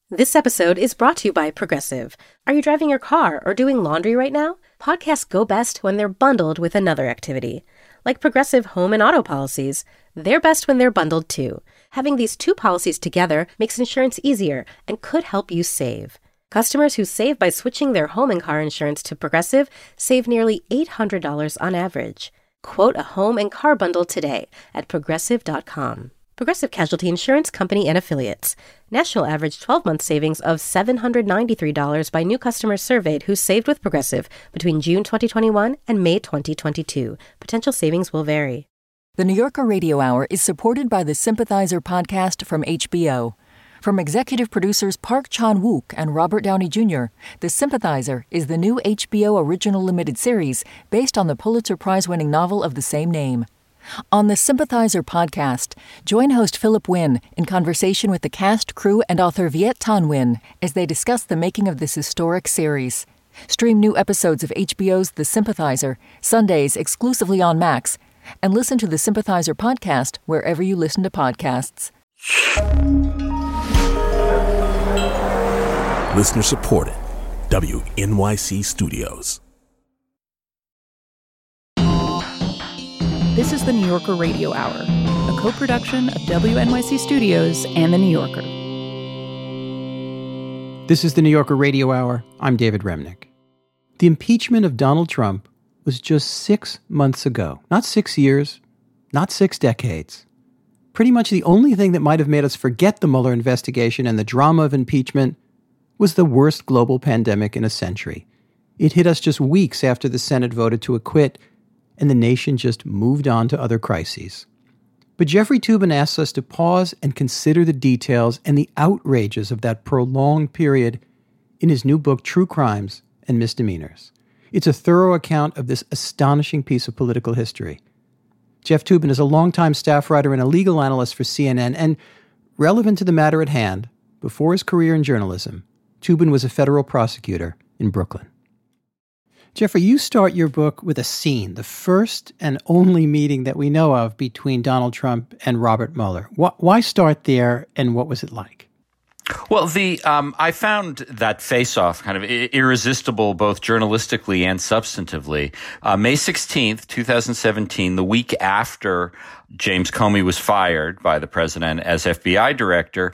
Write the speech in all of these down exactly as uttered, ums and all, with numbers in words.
This episode is brought to you by Progressive. Are you driving your car or doing laundry right now? Podcasts go best when they're bundled with another activity. Like Progressive home and auto policies, they're best when they're bundled too. Having these two policies together makes insurance easier and could help you save. Customers who save by switching their home and car insurance to Progressive save nearly eight hundred dollars on average. Quote a home and car bundle today at progressive dot com. Progressive Casualty Insurance Company and Affiliates. National average twelve-month savings of seven hundred ninety-three dollars by new customers surveyed who saved with Progressive between June twenty twenty-one and May twenty twenty-two. Potential savings will vary. The New Yorker Radio Hour is supported by the Sympathizer podcast from H B O. From executive producers Park Chan-wook and Robert Downey Junior, The Sympathizer is the new H B O original limited series based on the Pulitzer Prize-winning novel of the same name. On the Sympathizer podcast, join host Philip Wynn in conversation with the cast, crew, and author Viet Thanh Nguyen as they discuss the making of this historic series. Stream new episodes of H B O's The Sympathizer, Sundays exclusively on Max, and listen to the Sympathizer podcast wherever you listen to podcasts. Listener supported. W N Y C Studios. This is the New Yorker Radio Hour, a co-production of W N Y C Studios and The New Yorker. This is the New Yorker Radio Hour. I'm David Remnick. The impeachment of Donald Trump was just six months ago. Not six years, not six decades. Pretty much the only thing that might have made us forget the Mueller investigation and the drama of impeachment was the worst global pandemic in a century. It hit us just weeks after the Senate voted to acquit, and the nation just moved on to other crises. But Jeffrey Toobin asks us to pause and consider the details and the outrages of that prolonged period in his new book, True Crimes and Misdemeanors. It's a thorough account of this astonishing piece of political history. Jeff Toobin is a longtime staff writer and a legal analyst for C N N, and relevant to the matter at hand, before his career in journalism, Toobin was a federal prosecutor in Brooklyn. Jeffrey, you start your book with a scene, the first and only meeting that we know of between Donald Trump and Robert Mueller. Why start there, and what was it like? Well, the um, I found that face-off kind of irresistible, both journalistically and substantively. Uh, May sixteenth, twenty seventeen, the week after James Comey was fired by the president as F B I director.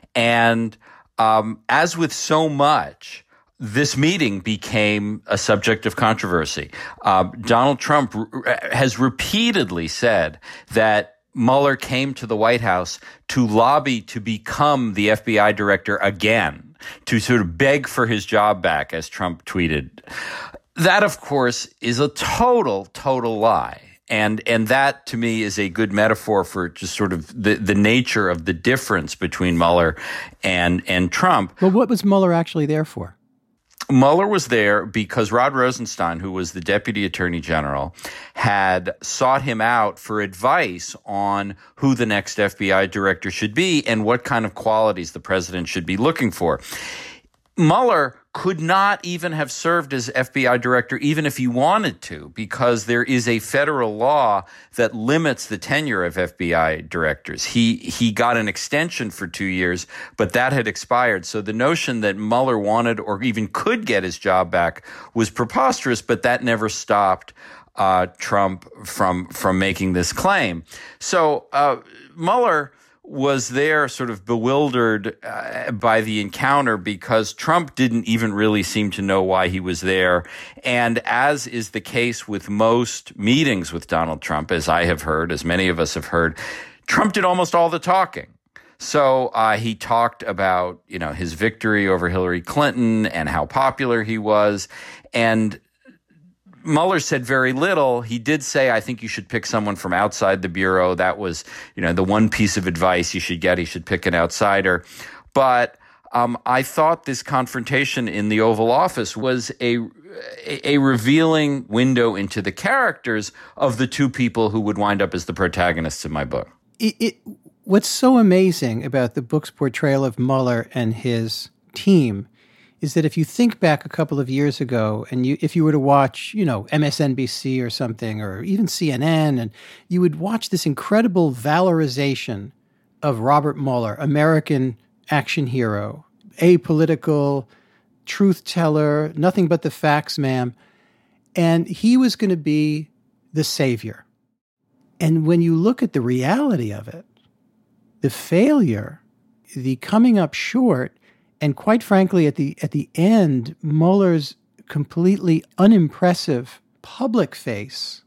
And um, as with so much, this meeting became a subject of controversy. Uh, Donald Trump r- has repeatedly said that Mueller came to the White House to lobby to become the F B I director again, to sort of beg for his job back, as Trump tweeted. That, of course, is a total, total lie. And and that, to me, is a good metaphor for just sort of the, the nature of the difference between Mueller and, and Trump. Well, what was Mueller actually there for? Mueller was there because Rod Rosenstein, who was the deputy attorney general, had sought him out for advice on who the next F B I director should be and what kind of qualities the president should be looking for. Mueller could not even have served as F B I director even if he wanted to, because there is a federal law that limits the tenure of F B I directors. He he got an extension for two years, but that had expired. So the notion that Mueller wanted or even could get his job back was preposterous, but that never stopped uh, Trump from from making this claim. So uh, Mueller was there sort of bewildered uh, by the encounter because Trump didn't even really seem to know why he was there. And as is the case with most meetings with Donald Trump, as I have heard, as many of us have heard, Trump did almost all the talking. So uh, he talked about, you know, his victory over Hillary Clinton and how popular he was. And Mueller said very little. He did say, I think you should pick someone from outside the Bureau. That was, you know, the one piece of advice you should get. He should pick an outsider. But um, I thought this confrontation in the Oval Office was a, a, a revealing window into the characters of the two people who would wind up as the protagonists in my book. It, it, what's so amazing about the book's portrayal of Mueller and his team is that if you think back a couple of years ago and you, if you were to watch, you know, M S N B C or something, or even C N N, and you would watch this incredible valorization of Robert Mueller, American action hero, apolitical truth teller, nothing but the facts, ma'am. And he was going to be the savior. And when you look at the reality of it, the failure, the coming up short, and quite frankly, at the at the end, Mueller's completely unimpressive public face,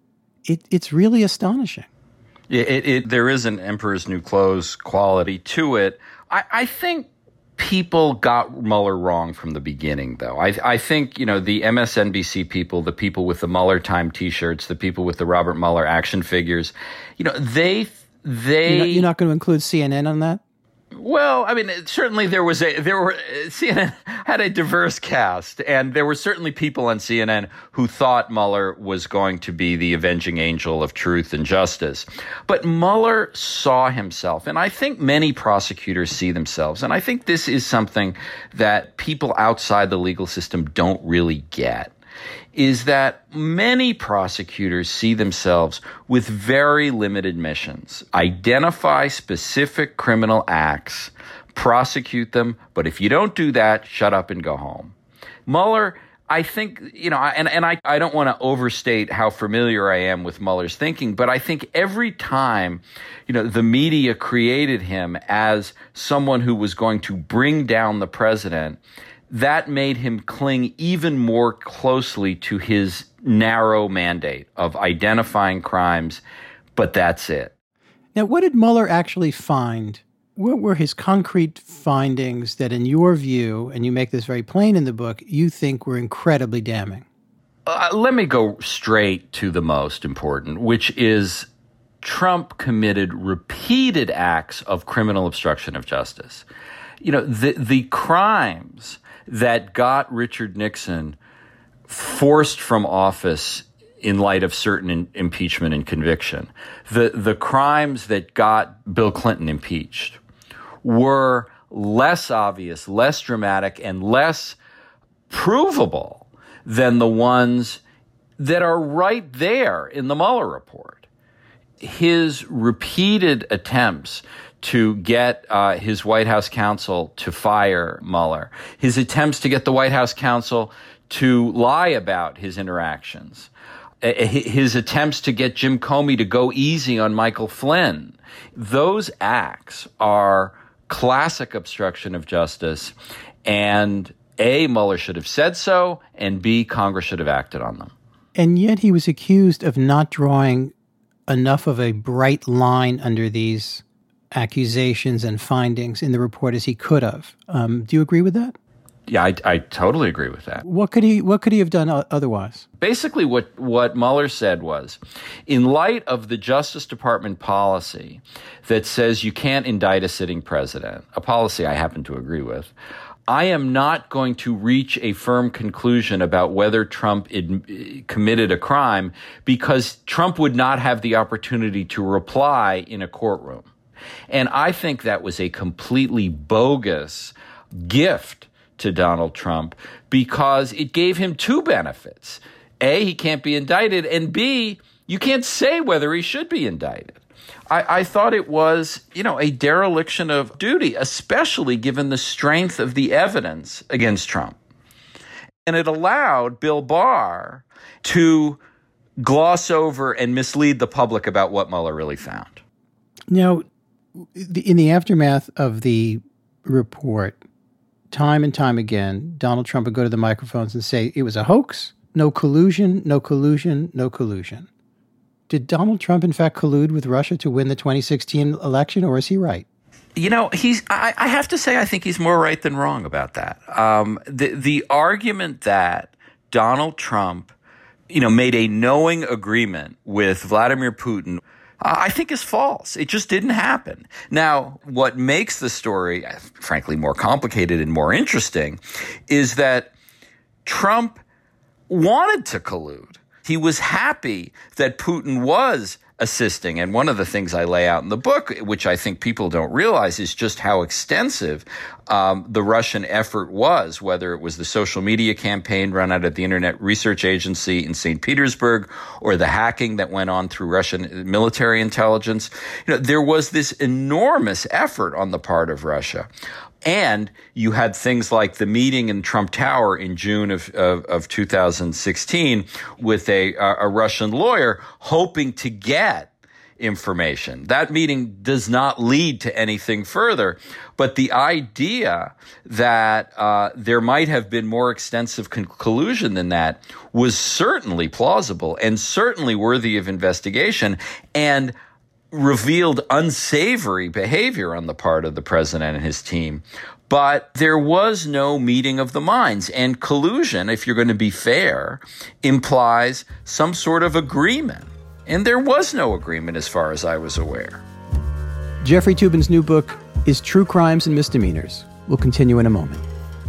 it, it's really astonishing. Yeah, it, it, there is an emperor's new clothes quality to it. I, I think people got Mueller wrong from the beginning, though. I, I think, you know, the M S N B C people, the people with the Mueller Time T-shirts, the people with the Robert Mueller action figures, you know, they they. You're not, you're not going to include C N N on that? Well, I mean, certainly there was a there were C N N had a diverse cast, and there were certainly people on C N N who thought Mueller was going to be the avenging angel of truth and justice. But Mueller saw himself, and I think many prosecutors see themselves, and I think this is something that people outside the legal system don't really get, is that many prosecutors see themselves with very limited missions. Identify specific criminal acts, prosecute them, but if you don't do that, shut up and go home. Mueller, I think, you know, and, and I, I don't want to overstate how familiar I am with Mueller's thinking, but I think every time, you know, the media created him as someone who was going to bring down the president, that made him cling even more closely to his narrow mandate of identifying crimes, but that's it. Now, what did Mueller actually find? What were his concrete findings that, in your view, and you make this very plain in the book, you think were incredibly damning? Uh, let me go straight to the most important, which is Trump committed repeated acts of criminal obstruction of justice. You know, the the crimes that got Richard Nixon forced from office in light of certain in, impeachment and conviction, the the crimes that got Bill Clinton impeached were less obvious, less dramatic, and less provable than the ones that are right there in the Mueller report. His repeated attempts to get uh, his White House counsel to fire Mueller, his attempts to get the White House counsel to lie about his interactions, uh, his attempts to get Jim Comey to go easy on Michael Flynn. Those acts are classic obstruction of justice, and A, Mueller should have said so, and B, Congress should have acted on them. And yet he was accused of not drawing enough of a bright line under these accusations and findings in the report as he could have. Um, do you agree with that? Yeah, I, I totally agree with that. What could he What could he have done otherwise? Basically, what, what Mueller said was, in light of the Justice Department policy that says you can't indict a sitting president, a policy I happen to agree with, I am not going to reach a firm conclusion about whether Trump id- committed a crime because Trump would not have the opportunity to reply in a courtroom. And I think that was a completely bogus gift to Donald Trump because it gave him two benefits. A, he can't be indicted, and B, you can't say whether he should be indicted. I, I thought it was, you know, a dereliction of duty, especially given the strength of the evidence against Trump. And it allowed Bill Barr to gloss over and mislead the public about what Mueller really found. Now, in the aftermath of the report, time and time again, Donald Trump would go to the microphones and say it was a hoax, no collusion, no collusion, no collusion. Did Donald Trump, in fact, collude with Russia to win the twenty sixteen election, or is he right? You know, he's. I, I have to say, I think he's more right than wrong about that. Um, the the argument that Donald Trump, you know, made a knowing agreement with Vladimir Putin, uh, I think is false. It just didn't happen. Now, what makes the story, frankly, more complicated and more interesting is that Trump wanted to collude. He was happy that Putin was assisting. And one of the things I lay out in the book, which I think people don't realize, is just how extensive um, the Russian effort was, whether it was the social media campaign run out of the Internet Research Agency in Saint Petersburg or the hacking that went on through Russian military intelligence. You know, there was this enormous effort on the part of Russia. And you had things like the meeting in Trump Tower in June of, of, of two thousand sixteen with a, a Russian lawyer hoping to get information. That meeting does not lead to anything further. But the idea that uh, there might have been more extensive con- collusion than that was certainly plausible and certainly worthy of investigation, and revealed unsavory behavior on the part of the president and his team. But there was no meeting of the minds. And collusion, if you're going to be fair, implies some sort of agreement. And there was no agreement as far as I was aware. Jeffrey Toobin's new book is True Crimes and Misdemeanors. We'll continue in a moment.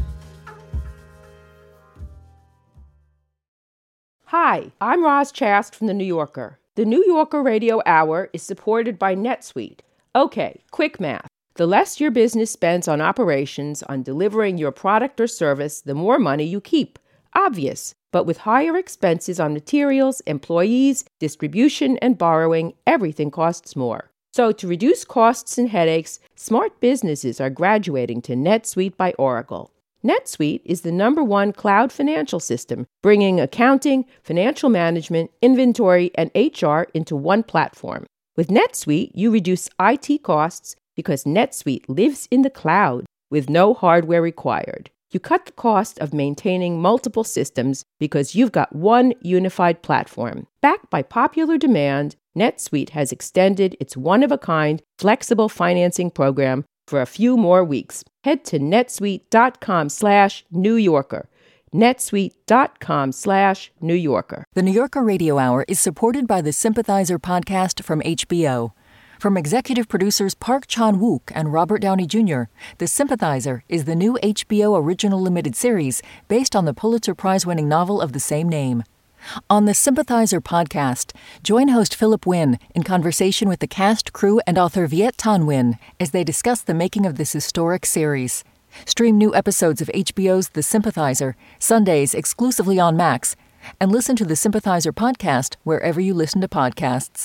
Hi, I'm Roz Chast from The New Yorker. The New Yorker Radio Hour is supported by NetSuite. Okay, quick math. The less your business spends on operations, on delivering your product or service, the more money you keep. Obvious. But with higher expenses on materials, employees, distribution, and borrowing, everything costs more. So to reduce costs and headaches, smart businesses are graduating to NetSuite by Oracle. NetSuite is the number one cloud financial system, bringing accounting, financial management, inventory, and H R into one platform. With NetSuite, you reduce I T costs because NetSuite lives in the cloud with no hardware required. You cut the cost of maintaining multiple systems because you've got one unified platform. Backed by popular demand, NetSuite has extended its one-of-a-kind flexible financing program for a few more weeks. Head to netsuite.com slash New Yorker. netsuite.com slash New Yorker. The New Yorker Radio Hour is supported by the Sympathizer podcast from H B O. From executive producers Park Chan-wook and Robert Downey Junior, The Sympathizer is the new H B O original limited series based on the Pulitzer Prize-winning novel of the same name. On the Sympathizer podcast, join host Philip Wynn in conversation with the cast, crew, and author Viet Thanh Nguyen as they discuss the making of this historic series. Stream new episodes of H B O's The Sympathizer, Sundays exclusively on Max, and listen to the Sympathizer podcast wherever you listen to podcasts.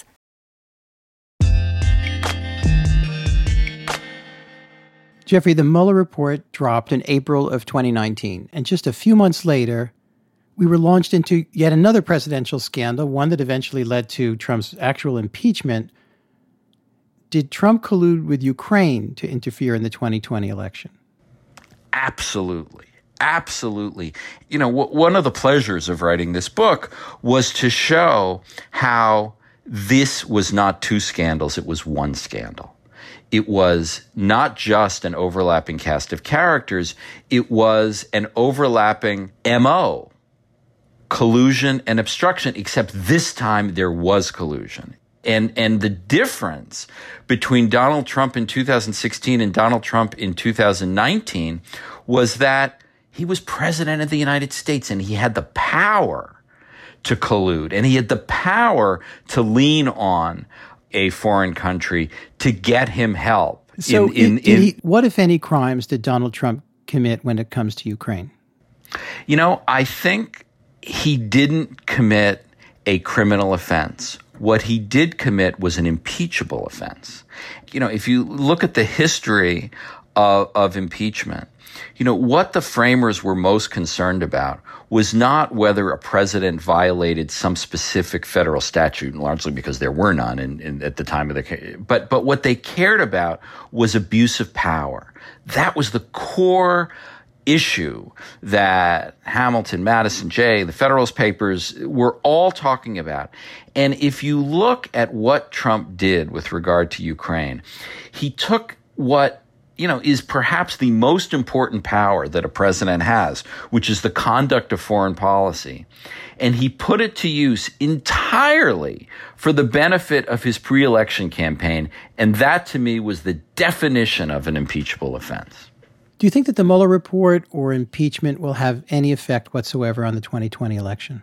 Jeffrey, the Mueller report dropped in April of twenty nineteen, and just a few months later, we were launched into yet another presidential scandal, one that eventually led to Trump's actual impeachment. Did Trump collude with Ukraine to interfere in the twenty twenty election? Absolutely. Absolutely. You know, w- one of the pleasures of writing this book was to show how this was not two scandals, it was one scandal. It was not just an overlapping cast of characters, it was an overlapping M O, collusion and obstruction, except this time there was collusion. And and the difference between Donald Trump in two thousand sixteen and Donald Trump in two thousand nineteen was that he was president of the United States and he had the power to collude and he had the power to lean on a foreign country to get him help. So in, in, did in, he, what, if any, crimes did Donald Trump commit when it comes to Ukraine? You know, I think he didn't commit a criminal offense. What he did commit was an impeachable offense. You know, if you look at the history of, of impeachment, you know, what the framers were most concerned about was not whether a president violated some specific federal statute, largely because there were none in, in, at the time of the, but, but what they cared about was abuse of power. That was the core issue that Hamilton, Madison, Jay, the Federalist Papers were all talking about. And if you look at what Trump did with regard to Ukraine, he took what you know, is perhaps the most important power that a president has, which is the conduct of foreign policy. And he put it to use entirely for the benefit of his pre-election campaign. And that, to me, was the definition of an impeachable offense. Do you think that the Mueller report or impeachment will have any effect whatsoever on the twenty twenty election?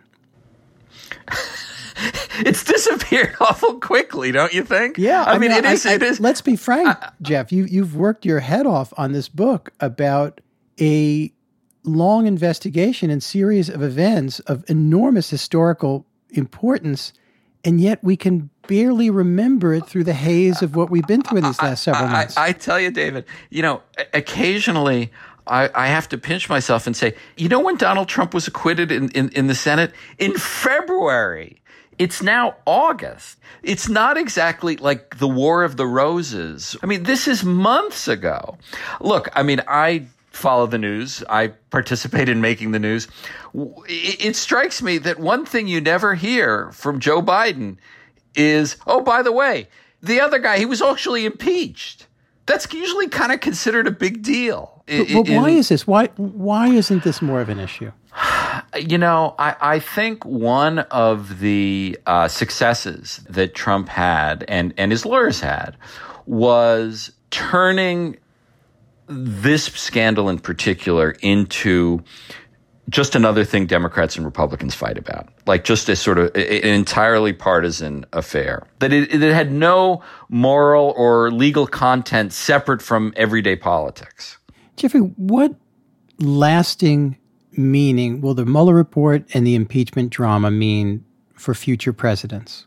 It's disappeared awful quickly, don't you think? Yeah, I, I mean, mean, it I, is. I, it is. Let's be frank, I, Jeff. You you've worked your head off on this book about a long investigation and series of events of enormous historical importance, and yet we can barely remember it through the haze of what we've been through in these last several months. I, I, I tell you, David, you know, occasionally I, I have to pinch myself and say, you know when Donald Trump was acquitted in, in, in the Senate? In February. It's now August. It's not exactly like the War of the Roses. I mean, this is months ago. Look, I mean, I follow the news. I participate in making the news. It, it strikes me that one thing you never hear from Joe Biden is, oh, by the way, the other guy, he was actually impeached. That's usually kind of considered a big deal. But, but why is this? Why why isn't this more of an issue? You know, I, I think one of the uh, successes that Trump had and, and his lawyers had was turning this scandal in particular into just another thing Democrats and Republicans fight about, like just a sort of an entirely partisan affair, that it, it had no moral or legal content separate from everyday politics. Jeffrey, what lasting meaning will the Mueller report and the impeachment drama mean for future presidents?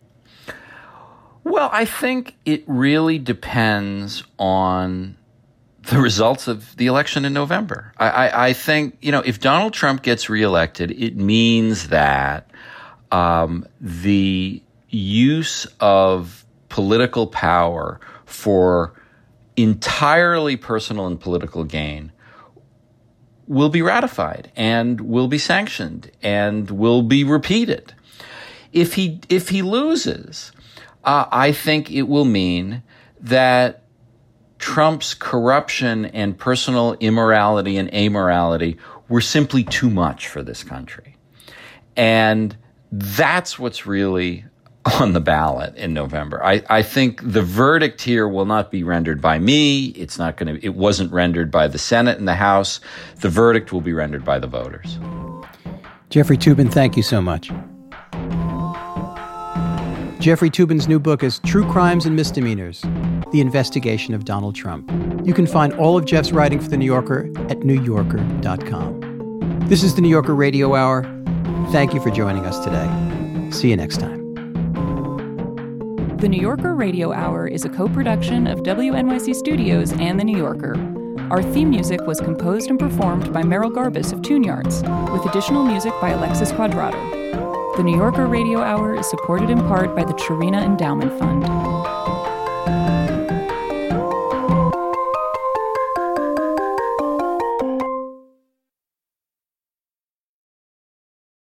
Well, I think it really depends on the results of the election in November. I, I, I think, you know, if Donald Trump gets reelected, it means that um, the use of political power for entirely personal and political gain will be ratified and will be sanctioned and will be repeated. If he if he loses, uh, I think it will mean that Trump's corruption and personal immorality and amorality were simply too much for this country. And that's what's really on the ballot in November. I, I think the verdict here will not be rendered by me. It's not going to, it wasn't rendered by the Senate and the House. The verdict will be rendered by the voters. Jeffrey Toobin, thank you so much. Jeffrey Toobin's new book is True Crimes and Misdemeanors: The Investigation of Donald Trump. You can find all of Jeff's writing for The New Yorker at new yorker dot com. This is The New Yorker Radio Hour. Thank you for joining us today. See you next time. The New Yorker Radio Hour is a co-production of W N Y C Studios and The New Yorker. Our theme music was composed and performed by Meryl Garbus of Tune Yards, with additional music by Alexis Quadrado. The New Yorker Radio Hour is supported in part by the Chirina Endowment Fund.